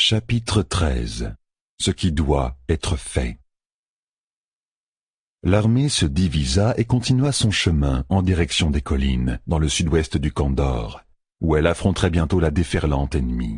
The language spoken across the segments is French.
Chapitre 13. Ce qui doit être fait. L'armée se divisa et continua son chemin en direction des collines, dans le sud-ouest du Kandor, où elle affronterait bientôt la déferlante ennemie.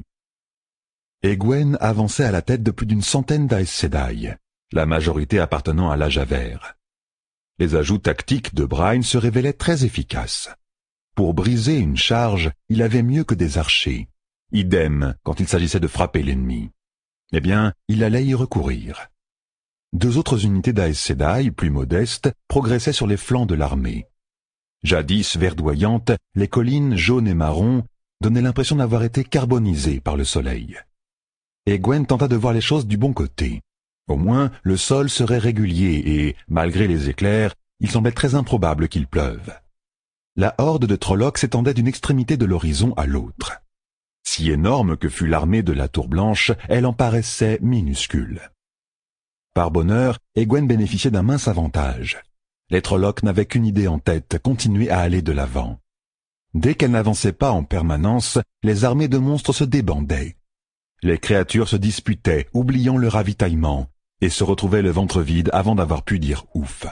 Egwene avançait à la tête de plus d'une centaine d'Aes Sedai, la majorité appartenant à l'âge vert. Les ajouts tactiques de Bryne se révélaient très efficaces. Pour briser une charge, il avait mieux que des archers. Idem quand il s'agissait de frapper l'ennemi. Eh bien, il allait y recourir. Deux autres unités d'Aes Sedai, plus modestes, progressaient sur les flancs de l'armée. Jadis verdoyantes, les collines jaunes et marron donnaient l'impression d'avoir été carbonisées par le soleil. Egwene tenta de voir les choses du bon côté. Au moins, le sol serait régulier et, malgré les éclairs, il semblait très improbable qu'il pleuve. La horde de Trollocs s'étendait d'une extrémité de l'horizon à l'autre. Si énorme que fût l'armée de la Tour Blanche, elle en paraissait minuscule. Par bonheur, Egwene bénéficiait d'un mince avantage. Les Trollocs n'avaient qu'une idée en tête, continuer à aller de l'avant. Dès qu'elle n'avançait pas en permanence, les armées de monstres se débandaient. Les créatures se disputaient, oubliant le ravitaillement, et se retrouvaient le ventre vide avant d'avoir pu dire ouf.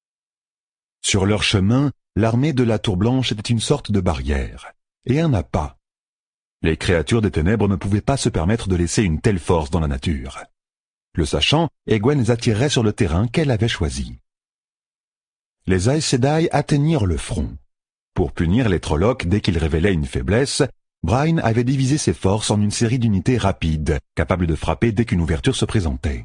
Sur leur chemin, l'armée de la Tour Blanche était une sorte de barrière, et un appât. Les créatures des ténèbres ne pouvaient pas se permettre de laisser une telle force dans la nature. Le sachant, Egwene les attirait sur le terrain qu'elle avait choisi. Les Aes Sedai atteignirent le front. Pour punir les Trollocs dès qu'ils révélaient une faiblesse, Bryne avait divisé ses forces en une série d'unités rapides, capables de frapper dès qu'une ouverture se présentait.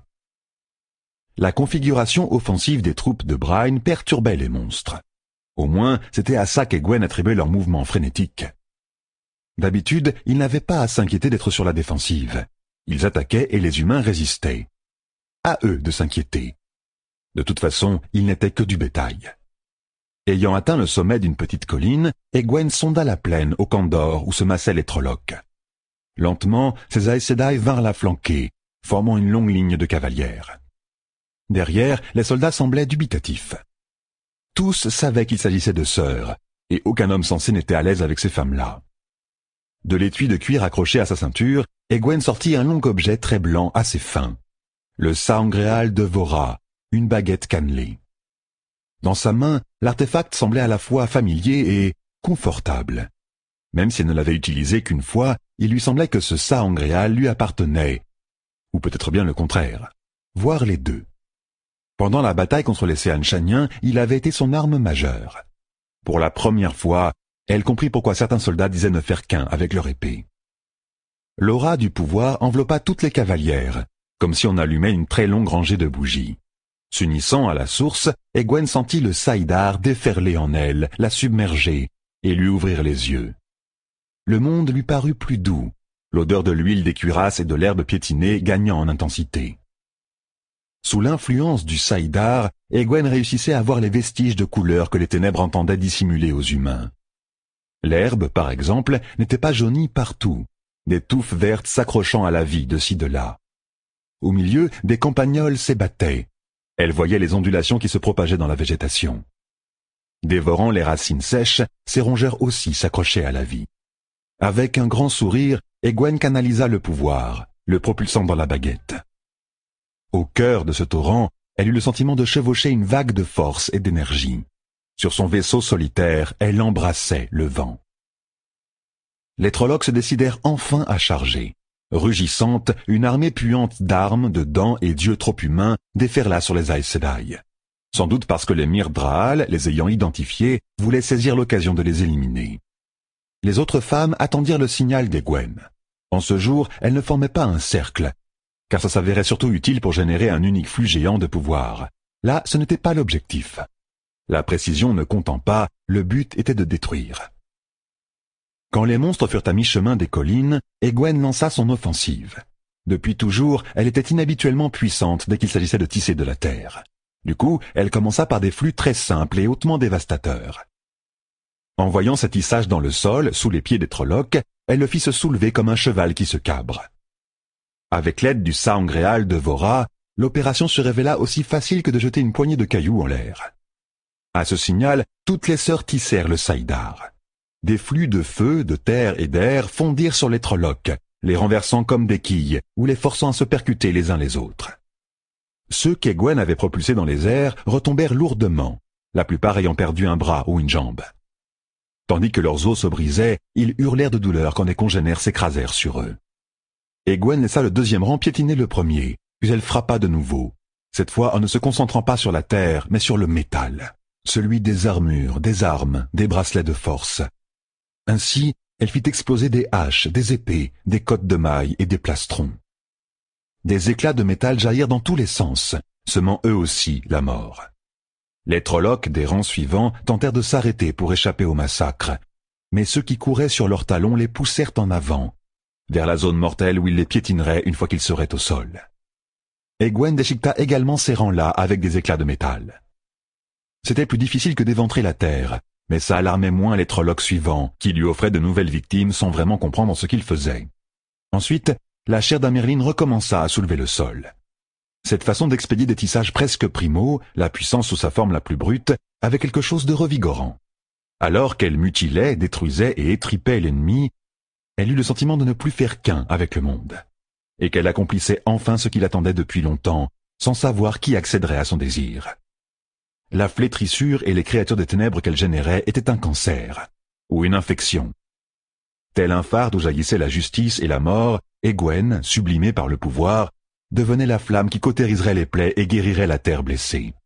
La configuration offensive des troupes de Bryne perturbait les monstres. Au moins, c'était à ça qu'Egwene attribuait leurs mouvements frénétiques. D'habitude, ils n'avaient pas à s'inquiéter d'être sur la défensive. Ils attaquaient et les humains résistaient. À eux de s'inquiéter. De toute façon, ils n'étaient que du bétail. Ayant atteint le sommet d'une petite colline, Egwene sonda la plaine au Kandor où se massaient les Trollocs. Lentement, ces Aes Sedai vinrent la flanquer, formant une longue ligne de cavalières. Derrière, les soldats semblaient dubitatifs. Tous savaient qu'il s'agissait de sœurs, et aucun homme sensé n'était à l'aise avec ces femmes-là. De l'étui de cuir accroché à sa ceinture, Egwene sortit un long objet très blanc assez fin. Le sangréal de Vora, une baguette cannelée. Dans sa main, l'artefact semblait à la fois familier et confortable. Même si elle ne l'avait utilisé qu'une fois, il lui semblait que ce sangréal lui appartenait. Ou peut-être bien le contraire. Voire les deux. Pendant la bataille contre les Seanchaniens, il avait été son arme majeure. Pour la première fois, elle comprit pourquoi certains soldats disaient ne faire qu'un avec leur épée. L'aura du pouvoir enveloppa toutes les cavalières, comme si on allumait une très longue rangée de bougies. S'unissant à la source, Egwene sentit le saïdar déferler en elle, la submerger, et lui ouvrir les yeux. Le monde lui parut plus doux, l'odeur de l'huile des cuirasses et de l'herbe piétinée gagnant en intensité. Sous l'influence du saïdar, Egwene réussissait à voir les vestiges de couleurs que les ténèbres entendaient dissimuler aux humains. L'herbe, par exemple, n'était pas jaunie partout, des touffes vertes s'accrochant à la vie de ci de là. Au milieu, des campagnols s'ébattaient. Elle voyait les ondulations qui se propageaient dans la végétation. Dévorant les racines sèches, ces rongeurs aussi s'accrochaient à la vie. Avec un grand sourire, Egwene canalisa le pouvoir, le propulsant dans la baguette. Au cœur de ce torrent, elle eut le sentiment de chevaucher une vague de force et d'énergie. Sur son vaisseau solitaire, elle embrassait le vent. Les Trollocs se décidèrent enfin à charger. Rugissante, une armée puante d'armes, de dents et d'yeux trop humains déferla sur les Aes Sedai. Sans doute parce que les Myrddraal, les ayant identifiés, voulaient saisir l'occasion de les éliminer. Les autres femmes attendirent le signal d'Egwene. En ce jour, elles ne formaient pas un cercle, car ça s'avérait surtout utile pour générer un unique flux géant de pouvoir. Là, ce n'était pas l'objectif. La précision ne comptant pas, le but était de détruire. Quand les monstres furent à mi-chemin des collines, Egwene lança son offensive. Depuis toujours, elle était inhabituellement puissante dès qu'il s'agissait de tisser de la terre. Du coup, elle commença par des flux très simples et hautement dévastateurs. En voyant ce tissage dans le sol, sous les pieds des Trollocs, elle le fit se soulever comme un cheval qui se cabre. Avec l'aide du sangréal de Vora, l'opération se révéla aussi facile que de jeter une poignée de cailloux en l'air. À ce signal, toutes les sœurs tissèrent le saïdar. Des flux de feu, de terre et d'air fondirent sur les Trollocs, les renversant comme des quilles ou les forçant à se percuter les uns les autres. Ceux qu'Egwene avait propulsés dans les airs retombèrent lourdement, la plupart ayant perdu un bras ou une jambe. Tandis que leurs os se brisaient, ils hurlèrent de douleur quand des congénères s'écrasèrent sur eux. Egwene laissa le deuxième rang piétiner le premier, puis elle frappa de nouveau, cette fois en ne se concentrant pas sur la terre, mais sur le métal, celui des armures, des armes, des bracelets de force. Ainsi, elle fit exploser des haches, des épées, des cottes de mailles et des plastrons. Des éclats de métal jaillirent dans tous les sens, semant eux aussi la mort. Les Trollocs des rangs suivants tentèrent de s'arrêter pour échapper au massacre, mais ceux qui couraient sur leurs talons les poussèrent en avant, vers la zone mortelle où ils les piétineraient une fois qu'ils seraient au sol. Egwene déchiqueta également ces rangs-là avec des éclats de métal. C'était plus difficile que d'éventrer la terre, mais ça alarmait moins les Trollocs suivants, qui lui offraient de nouvelles victimes sans vraiment comprendre ce qu'ils faisaient. Ensuite, la chair d'Amerlin recommença à soulever le sol. Cette façon d'expédier des tissages presque primaux, la puissance sous sa forme la plus brute, avait quelque chose de revigorant. Alors qu'elle mutilait, détruisait et étripait l'ennemi, elle eut le sentiment de ne plus faire qu'un avec le monde, et qu'elle accomplissait enfin ce qu'il attendait depuis longtemps, sans savoir qui accéderait à son désir. La flétrissure et les créatures des ténèbres qu'elle générait étaient un cancer, ou une infection. Tel un phare d'où jaillissait la justice et la mort, Egwene, sublimée par le pouvoir, devenait la flamme qui cautériserait les plaies et guérirait la terre blessée.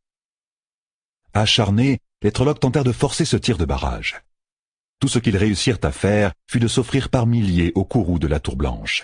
Acharnés, les Trollocs tentèrent de forcer ce tir de barrage. Tout ce qu'ils réussirent à faire fut de s'offrir par milliers au courroux de la Tour Blanche.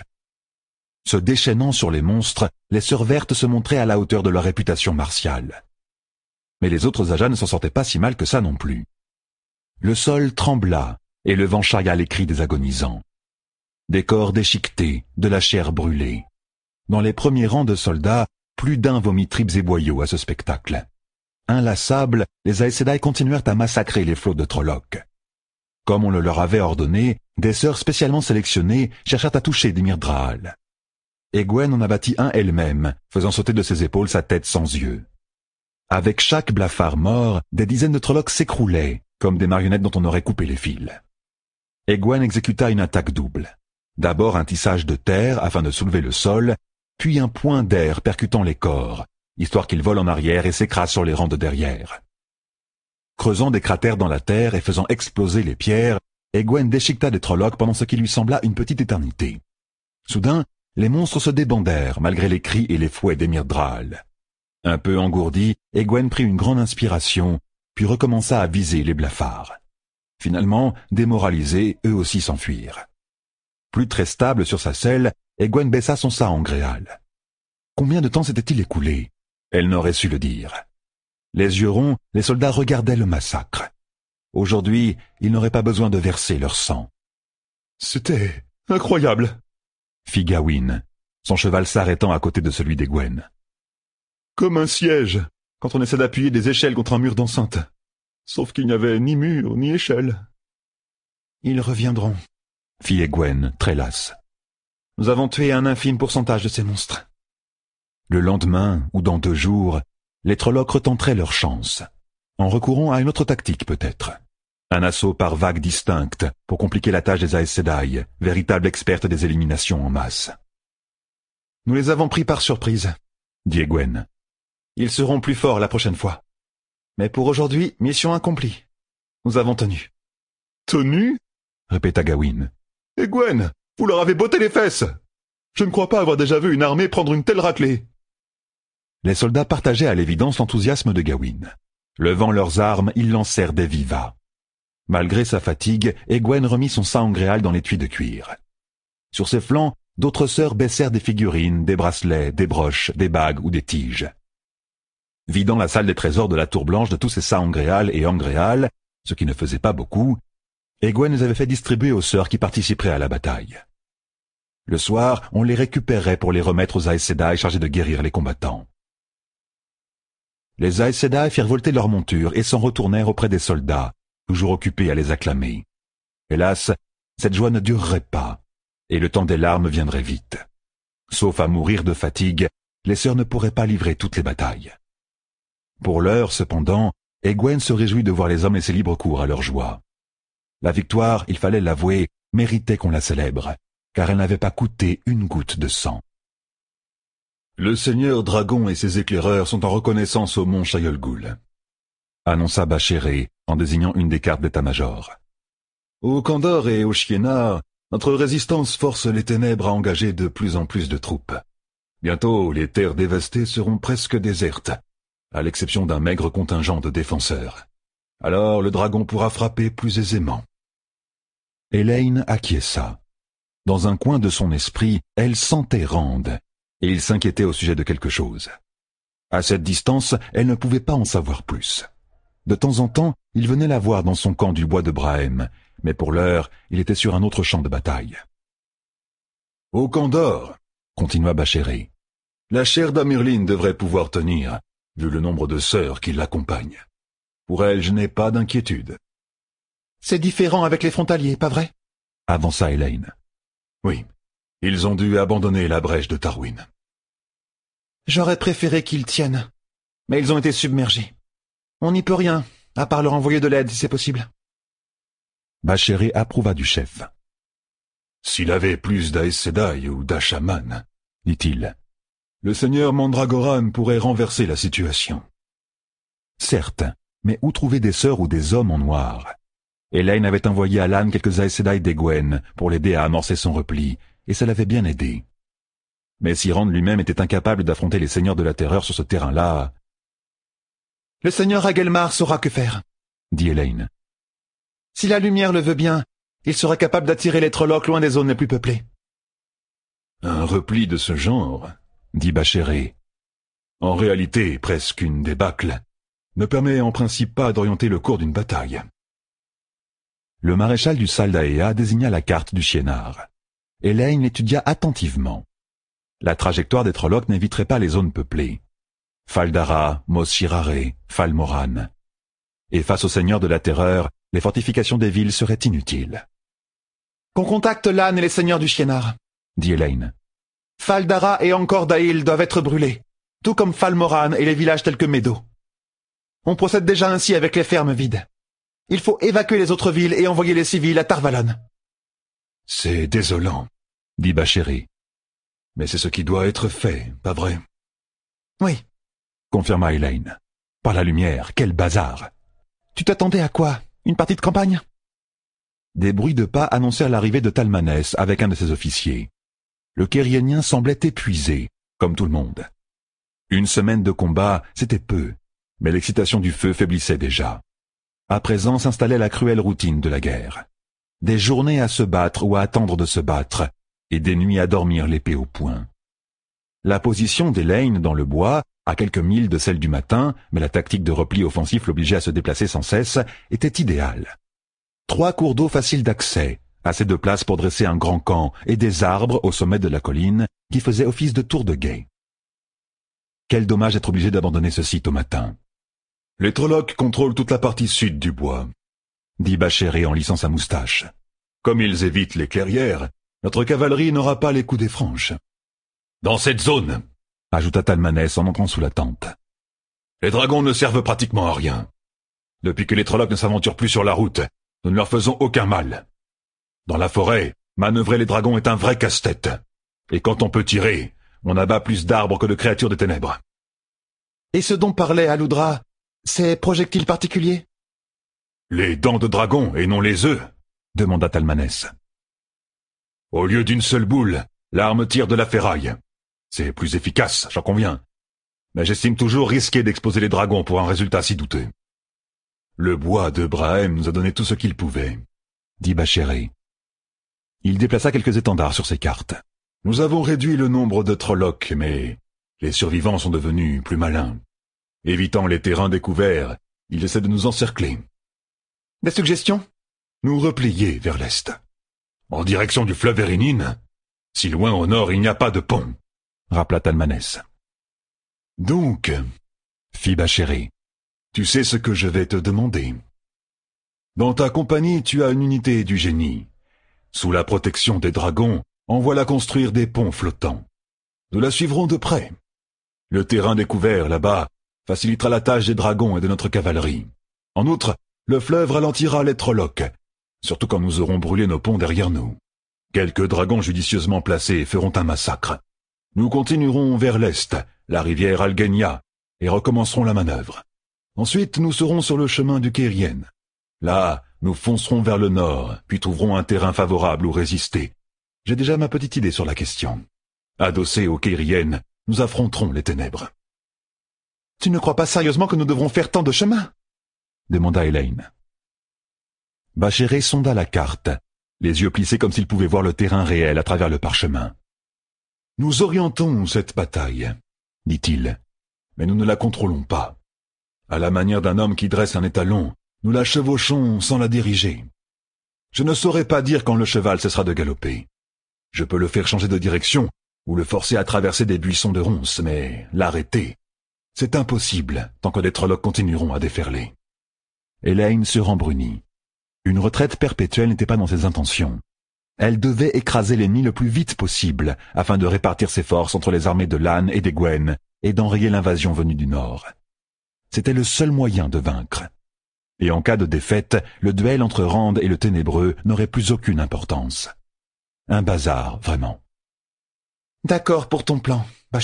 Se déchaînant sur les monstres, les Sœurs Vertes se montraient à la hauteur de leur réputation martiale. Mais les autres Ajah ne s'en sortaient pas si mal que ça non plus. Le sol trembla, et le vent charria les cris des agonisants. Des corps déchiquetés, de la chair brûlée. Dans les premiers rangs de soldats, plus d'un vomit tripes et boyaux à ce spectacle. Inlassables, les Aes Sedai continuèrent à massacrer les flots de Trollocs. Comme on le leur avait ordonné, des sœurs spécialement sélectionnées cherchèrent à toucher Dimir Dral. Egwene en abattit un elle-même, faisant sauter de ses épaules sa tête sans yeux. Avec chaque blafard mort, des dizaines de Trollocs s'écroulaient, comme des marionnettes dont on aurait coupé les fils. Egwene exécuta une attaque double. D'abord un tissage de terre afin de soulever le sol, puis un point d'air percutant les corps, histoire qu'ils volent en arrière et s'écrasent sur les rangs de derrière. Creusant des cratères dans la terre et faisant exploser les pierres, Egwene déchiqueta des Trollocs pendant ce qui lui sembla une petite éternité. Soudain, les monstres se débandèrent malgré les cris et les fouets d'Emir Dral. Un peu engourdi, Egwene prit une grande inspiration, puis recommença à viser les blafards. Finalement, démoralisés, eux aussi s'enfuirent. Plus très stable sur sa selle, Egwene baissa son saangréal. Combien de temps s'était-il écoulé? Elle n'aurait su le dire. Les yeux ronds, les soldats regardaient le massacre. Aujourd'hui, ils n'auraient pas besoin de verser leur sang. « C'était incroyable !» fit Gawain, son cheval s'arrêtant à côté de celui d'Egwene. « Comme un siège, quand on essaie d'appuyer des échelles contre un mur d'enceinte. Sauf qu'il n'y avait ni mur, ni échelle. »« Ils reviendront, » fit Egwene, très lasse. « Nous avons tué un infime pourcentage de ces monstres. » Le lendemain, ou dans 2 jours, les Trollocs retenteraient leur chance, en recourant à une autre tactique peut-être. Un assaut par vagues distinctes pour compliquer la tâche des Aes Sedai, véritable experte des éliminations en masse. « Nous les avons pris par surprise, » dit Egwene. « Ils seront plus forts la prochaine fois. Mais pour aujourd'hui, mission accomplie. Nous avons tenu. »« Tenu ?» répéta Gawain. « Egwene, vous leur avez botté les fesses. Je ne crois pas avoir déjà vu une armée prendre une telle raclée. » Les soldats partageaient à l'évidence l'enthousiasme de Gawain. Levant leurs armes, ils lancèrent des vivas. Malgré sa fatigue, Egwene remit son saangréal dans l'étui de cuir. Sur ses flancs, d'autres sœurs baissèrent des figurines, des bracelets, des broches, des bagues ou des tiges. Vidant la salle des trésors de la Tour Blanche de tous ses saangréal et angréal, ce qui ne faisait pas beaucoup, Egwene les avait fait distribuer aux sœurs qui participeraient à la bataille. Le soir, on les récupérait pour les remettre aux Aes Sedai chargés de guérir les combattants. Les Aes Sedai firent volter leurs montures et s'en retournèrent auprès des soldats, toujours occupés à les acclamer. Hélas, cette joie ne durerait pas, et le temps des larmes viendrait vite. Sauf à mourir de fatigue, les sœurs ne pourraient pas livrer toutes les batailles. Pour l'heure, cependant, Egwene se réjouit de voir les hommes laisser libre cours à leur joie. La victoire, il fallait l'avouer, méritait qu'on la célèbre, car elle n'avait pas coûté une goutte de sang. Le seigneur Dragon et ses éclaireurs sont en reconnaissance au mont Chayolgoul, annonça Bachéré en désignant une des cartes d'état-major. Au Kandor et au Chiénard, notre résistance force les ténèbres à engager de plus en plus de troupes. Bientôt, les terres dévastées seront presque désertes, à l'exception d'un maigre contingent de défenseurs. Alors le dragon pourra frapper plus aisément. Elaine acquiesça. Dans un coin de son esprit, elle sentait Rand, et il s'inquiétait au sujet de quelque chose. À cette distance, elle ne pouvait pas en savoir plus. De temps en temps, il venait la voir dans son camp du bois de Brahem, mais pour l'heure, il était sur un autre champ de bataille. Au Kandor, continua Bachéré, la chair d'Amirline devrait pouvoir tenir, vu le nombre de sœurs qui l'accompagnent. Pour elle, je n'ai pas d'inquiétude. C'est différent avec les frontaliers, pas vrai? Avança Elaine. Oui, ils ont dû abandonner la brèche de Tarwin. J'aurais préféré qu'ils tiennent, mais ils ont été submergés. On n'y peut rien, à part leur envoyer de l'aide si c'est possible. Bachéré approuva du chef. S'il avait plus d'Aes Sedai ou d'Ashaman, dit-il, le seigneur Mandragoran pourrait renverser la situation. Certes, mais où trouver des sœurs ou des hommes en noir? Elaine avait envoyé à Lan quelques Aes Sedai d'Egwene pour l'aider à amorcer son repli, et ça l'avait bien aidé. Mais si Rand lui-même était incapable d'affronter les seigneurs de la terreur sur ce terrain-là... Le seigneur Agelmar saura que faire, dit Elaine. Si la lumière le veut bien, il sera capable d'attirer les Trollocs loin des zones les plus peuplées. Un repli de ce genre, dit Bachéré, en réalité presque une débâcle, ne permet en principe pas d'orienter le cours d'une bataille. Le maréchal du Saldaea désigna la carte du Chiénard. Elaine l'étudia attentivement. La trajectoire des Trollocs n'éviterait pas les zones peuplées. Faldara, Mos Shirare, Falmoran. Et face aux seigneurs de la terreur, les fortifications des villes seraient inutiles. Qu'on contacte Lan et les seigneurs du Chiénard, dit Elaine. Faldara et Angkor Dahil doivent être brûlés, tout comme Falmoran et les villages tels que Medo. On procède déjà ainsi avec les fermes vides. Il faut évacuer les autres villes et envoyer les civils à Tarvalon. C'est désolant, dit Bachéré. Mais c'est ce qui doit être fait, pas vrai? Oui, confirma Elaine. Par la lumière, quel bazar! Tu t'attendais à quoi? Une partie de campagne? Des bruits de pas annoncèrent l'arrivée de Talmanès avec un de ses officiers. Le Kériénien semblait épuisé, comme tout le monde. Une semaine de combat, c'était peu, mais l'excitation du feu faiblissait déjà. À présent s'installait la cruelle routine de la guerre. Des journées à se battre ou à attendre de se battre, et des nuits à dormir l'épée au poing. La position d'Elaine dans le bois, à quelques milles de celle du matin, mais la tactique de repli offensif l'obligeait à se déplacer sans cesse, était idéale. 3 cours d'eau faciles d'accès, assez de place pour dresser un grand camp, et des arbres au sommet de la colline qui faisaient office de tour de guet. Quel dommage d'être obligé d'abandonner ce site au matin. Les Trollocs contrôlent toute la partie sud du bois, dit Bachéré en lissant sa moustache. Comme ils évitent les clairières, notre cavalerie n'aura pas les coups des franches. Dans cette zone, ajouta Talmanès en entrant sous la tente. Les dragons ne servent pratiquement à rien. Depuis que les Trollocs ne s'aventurent plus sur la route, nous ne leur faisons aucun mal. Dans la forêt, manœuvrer les dragons est un vrai casse-tête. Et quand on peut tirer, on abat plus d'arbres que de créatures des ténèbres. Et ce dont parlait Aloudra, ces projectiles particuliers? Les dents de dragon et non les œufs, demanda Talmanès. Au lieu d'une seule boule, l'arme tire de la ferraille. C'est plus efficace, j'en conviens. Mais j'estime toujours risqué d'exposer les dragons pour un résultat si douteux. Le bois de Brahem nous a donné tout ce qu'il pouvait, dit Bachéré. Il déplaça quelques étendards sur ses cartes. Nous avons réduit le nombre de Trollocs, mais les survivants sont devenus plus malins. Évitant les terrains découverts, ils essaient de nous encercler. Des suggestions? Nous replier vers l'est. En direction du fleuve Erénine, si loin au nord il n'y a pas de pont, rappela Talmanès. Donc, fit Bachéré, tu sais ce que je vais te demander. Dans ta compagnie, tu as une unité du génie. Sous la protection des dragons, envoie-la construire des ponts flottants. Nous la suivrons de près. Le terrain découvert là-bas facilitera la tâche des dragons et de notre cavalerie. En outre, le fleuve ralentira les Trollocs, surtout quand nous aurons brûlé nos ponts derrière nous. Quelques dragons judicieusement placés feront un massacre. Nous continuerons vers l'est, la rivière Alguenia, et recommencerons la manœuvre. Ensuite, nous serons sur le chemin du Kérien. Là, nous foncerons vers le nord, puis trouverons un terrain favorable où résister. J'ai déjà ma petite idée sur la question. Adossés au Kérien, nous affronterons les ténèbres. « Tu ne crois pas sérieusement que nous devrons faire tant de chemin ?» demanda Elaine. Bachéré sonda la carte, les yeux plissés comme s'il pouvait voir le terrain réel à travers le parchemin. « Nous orientons cette bataille, dit-il, mais nous ne la contrôlons pas. À la manière d'un homme qui dresse un étalon, nous la chevauchons sans la diriger. Je ne saurais pas dire quand le cheval cessera de galoper. Je peux le faire changer de direction ou le forcer à traverser des buissons de ronces, mais l'arrêter, c'est impossible tant que les Trollocs continueront à déferler. » Elaine se rembrunit. Une retraite perpétuelle n'était pas dans ses intentions. Elle devait écraser l'ennemi le plus vite possible afin de répartir ses forces entre les armées de Lann et d'Egwene et d'enrayer l'invasion venue du nord. C'était le seul moyen de vaincre. Et en cas de défaite, le duel entre Rand et le Ténébreux n'aurait plus aucune importance. Un bazar, vraiment. « D'accord pour ton plan, Bachéré. »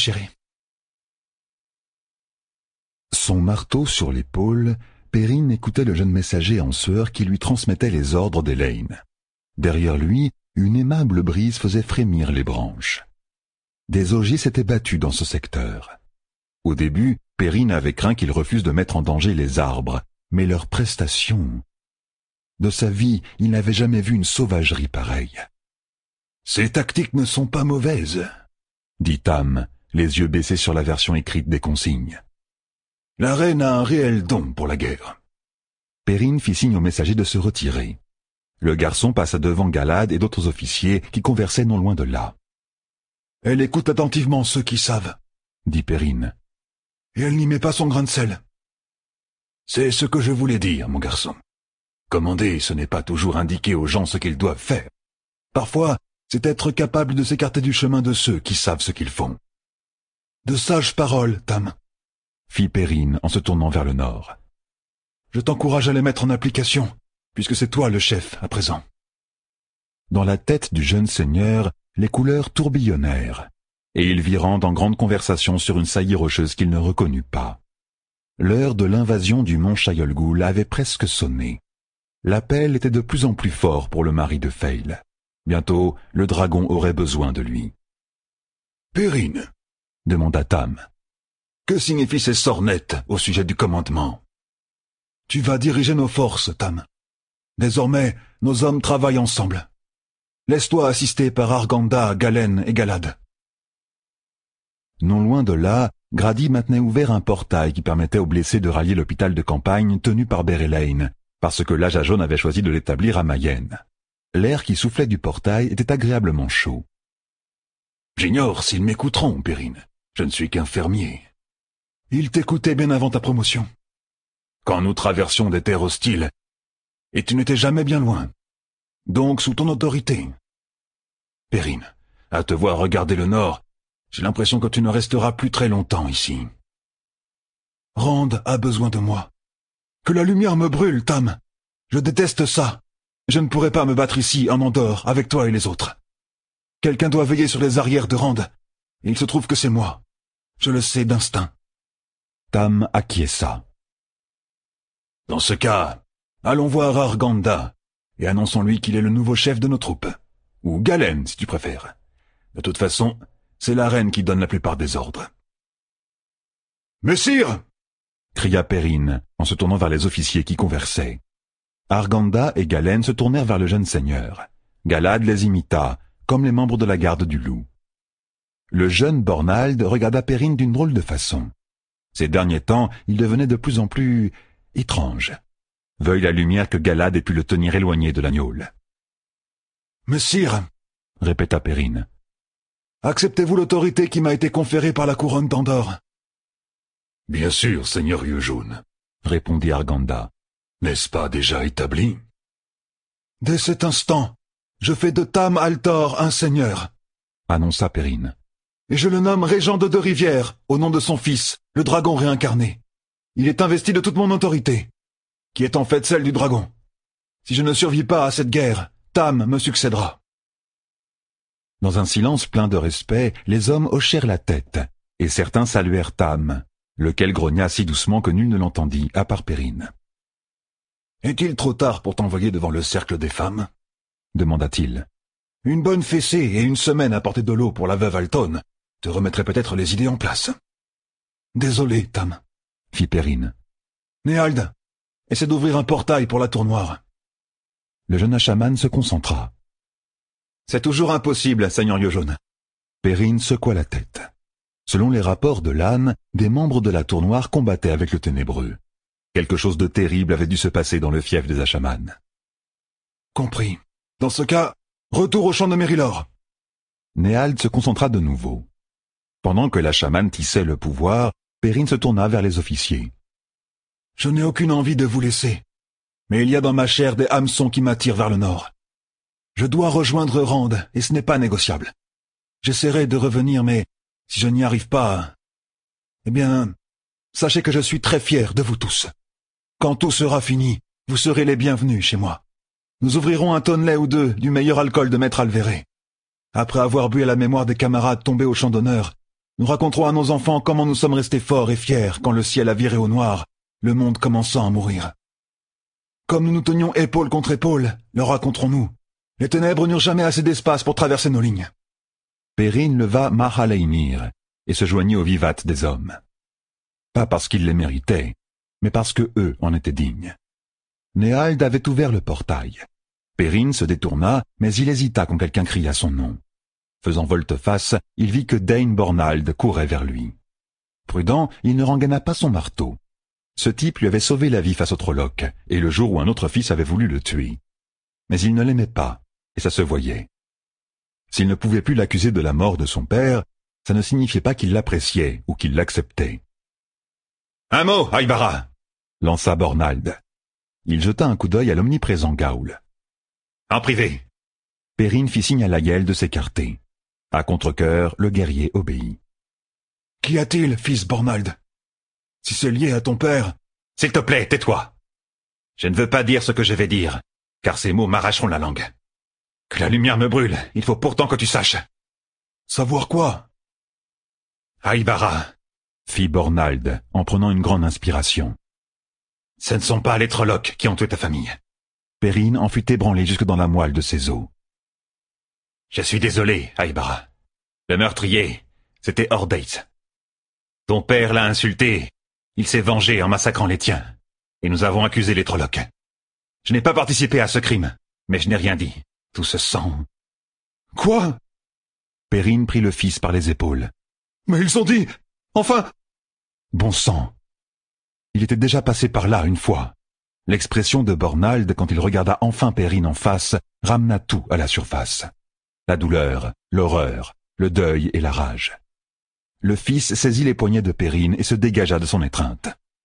Son marteau sur l'épaule, Perrine écoutait le jeune messager en sueur qui lui transmettait les ordres d'Elaine. Derrière lui, une aimable brise faisait frémir les branches. Des augiers s'étaient battus dans ce secteur. Au début, Perrine avait craint qu'ils refusent de mettre en danger les arbres, mais leurs prestations... De sa vie, il n'avait jamais vu une sauvagerie pareille. « Ces tactiques ne sont pas mauvaises, » dit Tam, les yeux baissés sur la version écrite des consignes. « La reine a un réel don pour la guerre. » Perrine fit signe au messager de se retirer. Le garçon passa devant Galad et d'autres officiers qui conversaient non loin de là. « Elle écoute attentivement ceux qui savent, » dit Perrine. « Et elle n'y met pas son grain de sel. »« C'est ce que je voulais dire, mon garçon. Commander, ce n'est pas toujours indiquer aux gens ce qu'ils doivent faire. Parfois, c'est être capable de s'écarter du chemin de ceux qui savent ce qu'ils font. »« De sages paroles, Tam, » fit Perrine en se tournant vers le nord. « Je t'encourage à les mettre en application, puisque c'est toi le chef à présent. » Dans la tête du jeune seigneur, les couleurs tourbillonnèrent, et il vit Rand en grande conversation sur une saillie rocheuse qu'il ne reconnut pas. L'heure de l'invasion du mont Shayol Ghul avait presque sonné. L'appel était de plus en plus fort pour le mari de Fail. Bientôt, le dragon aurait besoin de lui. « Perrine, » demanda Tam, « que signifient ces sornettes au sujet du commandement ?»« Tu vas diriger nos forces, Tam. Désormais, nos hommes travaillent ensemble. Laisse-toi assister par Arganda, Galen et Galad. » Non loin de là, Grady maintenait ouvert un portail qui permettait aux blessés de rallier l'hôpital de campagne tenu par Berelaine, parce que l'âge à jaune avait choisi de l'établir à Mayenne. L'air qui soufflait du portail était agréablement chaud. « J'ignore s'ils m'écouteront, Perrine. Je ne suis qu'un fermier. »« Ils t'écoutaient bien avant ta promotion. Quand nous traversions des terres hostiles, et tu n'étais jamais bien loin. Donc sous ton autorité. Perrine, à te voir regarder le nord, j'ai l'impression que tu ne resteras plus très longtemps ici. Rand a besoin de moi. Que la lumière me brûle, Tam. Je déteste ça. Je ne pourrai pas me battre ici, en Andorre, avec toi et les autres. Quelqu'un doit veiller sur les arrières de Rand, et il se trouve que c'est moi. Je le sais d'instinct. Tam acquiesça. Dans ce cas, allons voir Arganda, et annonçons-lui qu'il est le nouveau chef de nos troupes. Ou Galen, si tu préfères. De toute façon, c'est la reine qui donne la plupart des ordres. « Messire !» cria Perrine, en se tournant vers les officiers qui conversaient. Arganda et Galen se tournèrent vers le jeune seigneur. Galad les imita, comme les membres de la garde du loup. Le jeune Bornald regarda Perrine d'une drôle de façon. Ces derniers temps, il devenait de plus en plus étrange. Veuille la lumière que Galad ait pu le tenir éloigné de l'agneaule. « Messire !» répéta Perrine. « Acceptez-vous l'autorité qui m'a été conférée par la couronne d'Andorre ?»« Bien sûr, seigneur Yeux Jaune, » répondit Arganda. « N'est-ce pas déjà établi ?»« Dès cet instant, je fais de Tam Altor un seigneur, » annonça Perrine. « Et je le nomme régent de Deux-Rivières, au nom de son fils, le dragon réincarné. Il est investi de toute mon autorité, qui est en fait celle du dragon. Si je ne survis pas à cette guerre, Tam me succédera. » Dans un silence plein de respect, les hommes hochèrent la tête, et certains saluèrent Tham, lequel grogna si doucement que nul ne l'entendit, à part Perrine. « Est-il trop tard pour t'envoyer devant le cercle des femmes ?» demanda-t-il. « Une bonne fessée et une semaine à porter de l'eau pour la veuve Alton te remettrait peut-être les idées en place. »« Désolé, Tham, » fit Perrine. « Néald, essaie d'ouvrir un portail pour la tour noire. » Le jeune Ashaman se concentra. « C'est toujours impossible, seigneur Yeux-Jaune. » Perrine secoua la tête. Selon les rapports de l'âne, des membres de la tour noire combattaient avec le ténébreux. Quelque chose de terrible avait dû se passer dans le fief des Ashaman. « Compris. Dans ce cas, retour au champ de Mérilor. » Néald se concentra de nouveau. Pendant que l'Ashaman tissait le pouvoir, Perrine se tourna vers les officiers. « Je n'ai aucune envie de vous laisser, mais il y a dans ma chair des hameçons qui m'attirent vers le nord. Je dois rejoindre Rand, et ce n'est pas négociable. J'essaierai de revenir, mais si je n'y arrive pas, eh bien, sachez que je suis très fier de vous tous. Quand tout sera fini, vous serez les bienvenus chez moi. Nous ouvrirons un tonnelet ou deux du meilleur alcool de Maître Alvéré. Après avoir bu à la mémoire des camarades tombés au champ d'honneur, nous raconterons à nos enfants comment nous sommes restés forts et fiers quand le ciel a viré au noir, le monde commençant à mourir. Comme nous nous tenions épaule contre épaule, leur raconterons-nous. Les ténèbres n'eurent jamais assez d'espace pour traverser nos lignes. » Perrine leva Mahaleinir et se joignit aux vivates des hommes. Pas parce qu'ils les méritaient, mais parce que eux en étaient dignes. Néald avait ouvert le portail. Perrine se détourna, mais il hésita quand quelqu'un cria son nom. Faisant volte-face, il vit que Dain Bornald courait vers lui. Prudent, il ne rengaina pas son marteau. Ce type lui avait sauvé la vie face au Trolloc, et le jour où un autre fils avait voulu le tuer. Mais il ne l'aimait pas, et ça se voyait. S'il ne pouvait plus l'accuser de la mort de son père, ça ne signifiait pas qu'il l'appréciait ou qu'il l'acceptait. « Un mot, Aybara !» lança Bornald. Il jeta un coup d'œil à l'omniprésent Gaul. « En privé !» Perrine fit signe à Laël de s'écarter. À contre-cœur, le guerrier obéit. « Qu'y a-t-il, fils Bornald ? Si c'est lié à ton père... »« S'il te plaît, tais-toi. Je ne veux pas dire ce que je vais dire, car ces mots m'arracheront la langue. Que la lumière me brûle, il faut pourtant que tu saches. »« Savoir quoi ?»« Aybara, » fit Bornald, en prenant une grande inspiration. « Ce ne sont pas les Trollocs qui ont tué ta famille. » Perrine en fut ébranlée jusque dans la moelle de ses os. « Je suis désolé, Aybara. Le meurtrier, c'était Ordace. Ton père l'a insulté, il s'est vengé en massacrant les tiens, et nous avons accusé les Trollocs. Je n'ai pas participé à ce crime, mais je n'ai rien dit. Tout ce sang... »« Quoi ?» Perrine prit le fils par les épaules. « Mais ils ont dit... Enfin... » Bon sang. Il était déjà passé par là une fois. L'expression de Bornald, quand il regarda enfin Perrine en face, ramena tout à la surface. La douleur, l'horreur, le deuil et la rage. Le fils saisit les poignets de Perrine et se dégagea de son étreinte.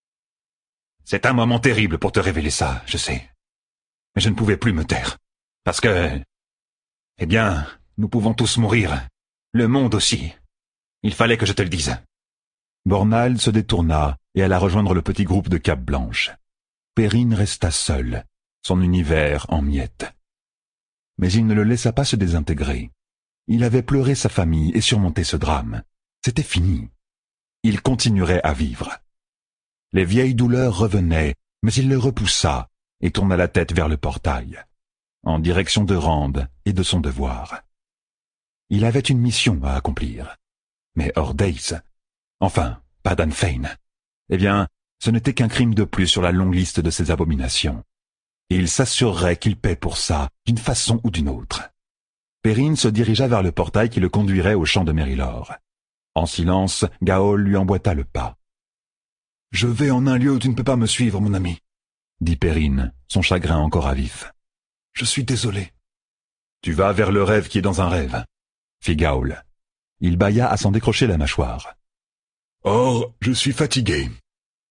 « C'est un moment terrible pour te révéler ça, je sais. Mais je ne pouvais plus me taire. Parce que... Eh bien, nous pouvons tous mourir. Le monde aussi. Il fallait que je te le dise. » Bornald se détourna et alla rejoindre le petit groupe de Capes Blanches. Perrine resta seule, son univers en miettes. Mais il ne le laissa pas se désintégrer. Il avait pleuré sa famille et surmonté ce drame. C'était fini. Il continuerait à vivre. Les vieilles douleurs revenaient, mais il les repoussa et tourna la tête vers le portail, en direction de Rand et de son devoir. Il avait une mission à accomplir. Mais Ordace, enfin, pas d'Anfein, eh bien, ce n'était qu'un crime de plus sur la longue liste de ses abominations. Et il s'assurerait qu'il paie pour ça, d'une façon ou d'une autre. Perrine se dirigea vers le portail qui le conduirait au champ de Mérilor. En silence, Gaol lui emboîta le pas. « Je vais en un lieu où tu ne peux pas me suivre, mon ami, » dit Perrine, son chagrin encore à vif. « Je suis désolé. »« Tu vas vers le rêve qui est dans un rêve, » fit Gaol. Il bâilla à s'en décrocher la mâchoire. « Or, je suis fatigué. Mais... »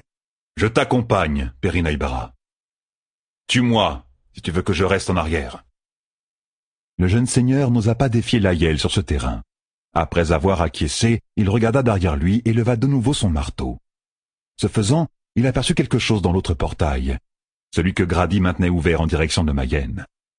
« Je t'accompagne, Perrine Aybara. Tue-moi, si tu veux que je reste en arrière. » Le jeune seigneur n'osa pas défier Laël sur ce terrain. Après avoir acquiescé, il regarda derrière lui et leva de nouveau son marteau. Ce faisant, il aperçut quelque chose dans l'autre portail, celui que Grady maintenait ouvert en direction de Mayenne.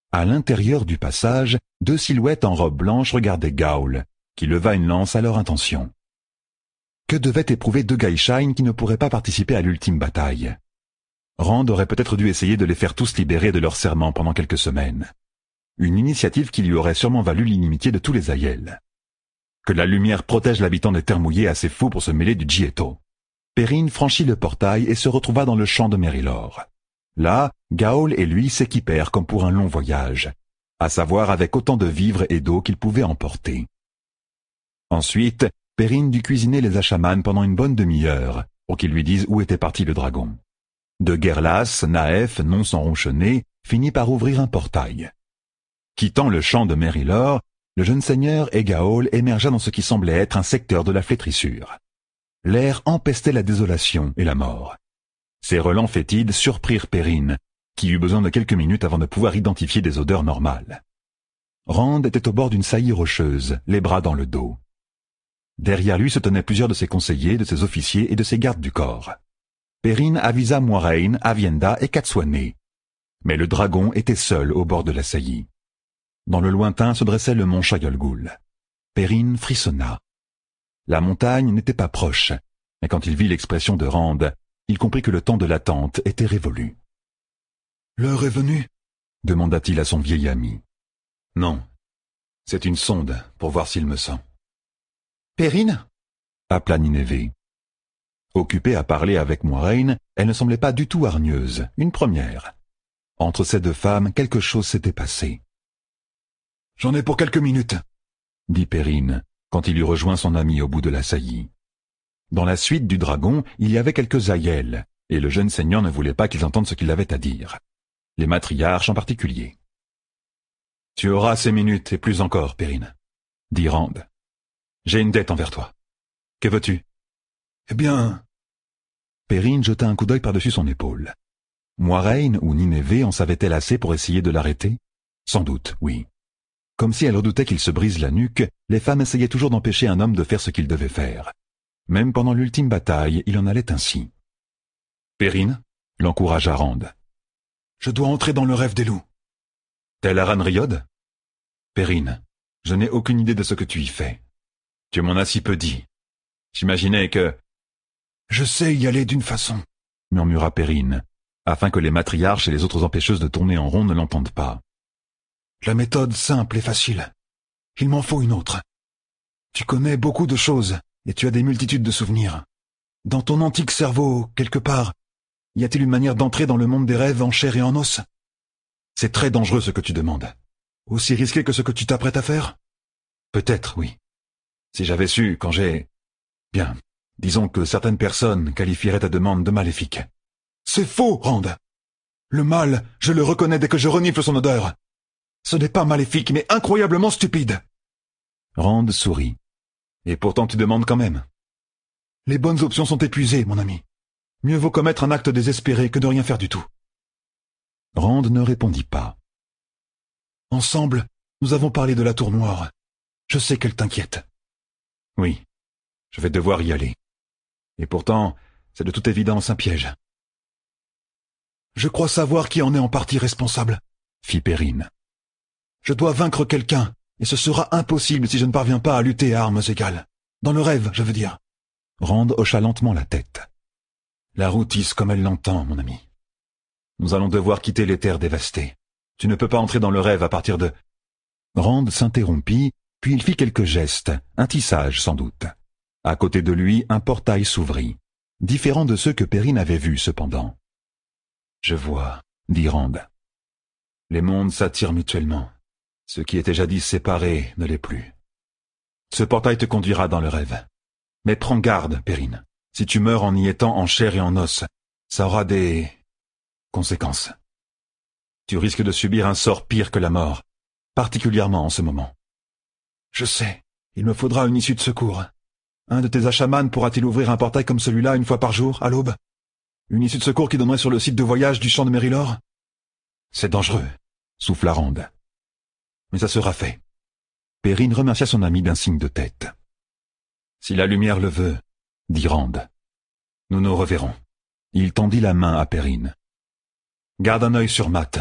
À l'intérieur du passage, 2 silhouettes en robe blanche regardaient Gaul, qui leva une lance à leur intention. Que devaient éprouver 2 Gaischein qui ne pourraient pas participer à l'ultime bataille? Rand aurait peut-être dû essayer de les faire tous libérer de leur serment pendant quelques semaines. Une initiative qui lui aurait sûrement valu l'inimitié de tous les Aiel. Que la lumière protège l'habitant des terres mouillées assez fou pour se mêler du Gietto. Perrine franchit le portail et se retrouva dans le champ de Mérylor. Là, Gaol et lui s'équipèrent comme pour un long voyage, à savoir avec autant de vivres et d'eau qu'ils pouvaient emporter. Ensuite, Perrine dut cuisiner les Ashamanes pendant une bonne demi-heure, pour qu'ils lui disent où était parti le dragon. De Guerlas, Naef, non sans ronchonner, finit par ouvrir un portail. Quittant le champ de Mérylor, le jeune seigneur et Gaol émergea dans ce qui semblait être un secteur de la flétrissure. L'air empestait la désolation et la mort. Ces relents fétides surprirent Perrine, qui eut besoin de quelques minutes avant de pouvoir identifier des odeurs normales. Rand était au bord d'une saillie rocheuse, les bras dans le dos. Derrière lui se tenaient plusieurs de ses conseillers, de ses officiers et de ses gardes du corps. Perrine avisa Moiraine, Avienda et Katsuane. Mais le dragon était seul au bord de la saillie. Dans le lointain se dressait le mont Chayolgul. Perrine frissonna. La montagne n'était pas proche, mais quand il vit l'expression de Rand, il comprit que le temps de l'attente était révolu. « L'heure est venue ?» demanda-t-il à son vieil ami. « Non, c'est une sonde pour voir s'il me sent. »« Perrine ?» appela Nineveh. Occupée à parler avec Moiraine, elle ne semblait pas du tout hargneuse, une première. Entre ces 2 femmes, quelque chose s'était passé. « J'en ai pour quelques minutes, » dit Perrine, quand il eut rejoint son ami au bout de la saillie. Dans la suite du dragon, il y avait quelques Aiel, et le jeune seigneur ne voulait pas qu'ils entendent ce qu'il avait à dire. Les matriarches en particulier. « Tu auras ces minutes et plus encore, Perrine, » dit Rand. « J'ai une dette envers toi. Que veux-tu ?»« Eh bien... » Perrine jeta un coup d'œil par-dessus son épaule. Moiraine ou Nineveh en savait-elle assez pour essayer de l'arrêter? Sans doute, oui. Comme si elle redoutait qu'il se brise la nuque, les femmes essayaient toujours d'empêcher un homme de faire ce qu'il devait faire. Même pendant l'ultime bataille, il en allait ainsi. « Perrine » l'encouragea Rand. « Je dois entrer dans le rêve des loups. »« Tel Aran-Riod ?»« Perrine, je n'ai aucune idée de ce que tu y fais. Tu m'en as si peu dit. J'imaginais que... »« Je sais y aller d'une façon, » murmura Perrine, afin que les matriarches et les autres empêcheuses de tourner en rond ne l'entendent pas. « La méthode simple et facile. Il m'en faut une autre. Tu connais beaucoup de choses, et tu as des multitudes de souvenirs. Dans ton antique cerveau, quelque part, y a-t-il une manière d'entrer dans le monde des rêves en chair et en os? C'est très dangereux ce que tu demandes. Aussi risqué que ce que tu t'apprêtes à faire? Peut-être, oui. Si j'avais su quand j'ai... Bien, disons que certaines personnes qualifieraient ta demande de maléfique. C'est faux, Rand. Le mal, je le reconnais dès que je renifle son odeur. Ce n'est pas maléfique, mais incroyablement stupide. Rand sourit. Et pourtant tu demandes quand même. Les bonnes options sont épuisées, mon ami. Mieux vaut commettre un acte désespéré que de rien faire du tout. Rand ne répondit pas. Ensemble, nous avons parlé de la tour noire. Je sais qu'elle t'inquiète. Oui, je vais devoir y aller. Et pourtant, c'est de toute évidence un piège. Je crois savoir qui en est en partie responsable, fit Perrine. Je dois vaincre quelqu'un, et ce sera impossible si je ne parviens pas à lutter à armes égales. Dans le rêve, je veux dire. Rand hocha lentement la tête. La route tisse comme elle l'entend, mon ami. Nous allons devoir quitter les terres dévastées. Tu ne peux pas entrer dans le rêve à partir de... Rand s'interrompit, puis il fit quelques gestes, un tissage sans doute. À côté de lui, un portail s'ouvrit, différent de ceux que Perrine avait vus cependant. Je vois, dit Rand. Les mondes s'attirent mutuellement. Ce qui était jadis séparé ne l'est plus. Ce portail te conduira dans le rêve. Mais prends garde, Perrine. Si tu meurs en y étant en chair et en os, ça aura des... conséquences. Tu risques de subir un sort pire que la mort, particulièrement en ce moment. Je sais, il me faudra une issue de secours. Un de tes Ashamanes pourra-t-il ouvrir un portail comme celui-là une fois par jour, à l'aube? Une issue de secours qui donnerait sur le site de voyage du champ de Mérylor? C'est dangereux, souffla Rand. Mais ça sera fait. Perrine remercia son ami d'un signe de tête. Si la lumière le veut, dit Rand, nous nous reverrons. Il tendit la main à Perrine. Garde un œil sur Matt.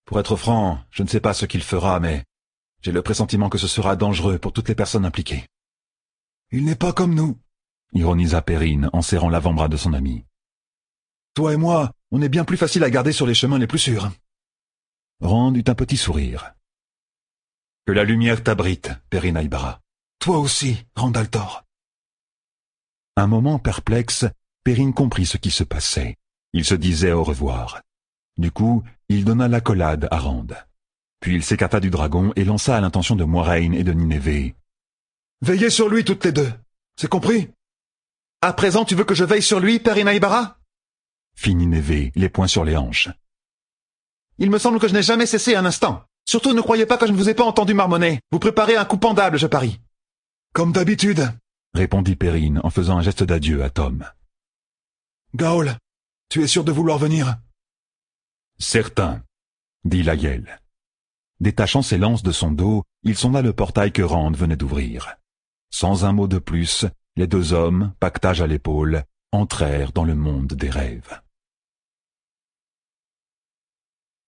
Pour être franc, je ne sais pas ce qu'il fera, mais j'ai le pressentiment que ce sera dangereux pour toutes les personnes impliquées. Il n'est pas comme nous, ironisa Perrine en serrant l'avant-bras de son ami. Toi et moi, on est bien plus facile à garder sur les chemins les plus sûrs. Rand eut un petit sourire. Que la lumière t'abrite, Perrine Aybara. Toi aussi, Rand al'Thor. Un moment perplexe, Perrine comprit ce qui se passait. Il se disait au revoir. Du coup, il donna l'accolade à Rand. Puis il s'écarta du dragon et lança à l'intention de Moiraine et de Nineveh. Veillez sur lui toutes les deux. C'est compris? À présent, tu veux que je veille sur lui, Perrine Aybara? Fit Nineveh, les poings sur les hanches. Il me semble que je n'ai jamais cessé un instant. Surtout ne croyez pas que je ne vous ai pas entendu marmonner. Vous préparez un coup pendable, je parie. Comme d'habitude, répondit Perrine en faisant un geste d'adieu à Tom. Gaol, tu es sûr de vouloir venir? Certain, dit Laël. Détachant ses lances de son dos, il sonda le portail que Rand venait d'ouvrir. Sans un mot de plus, les deux hommes, pactage à l'épaule, entrèrent dans le monde des rêves.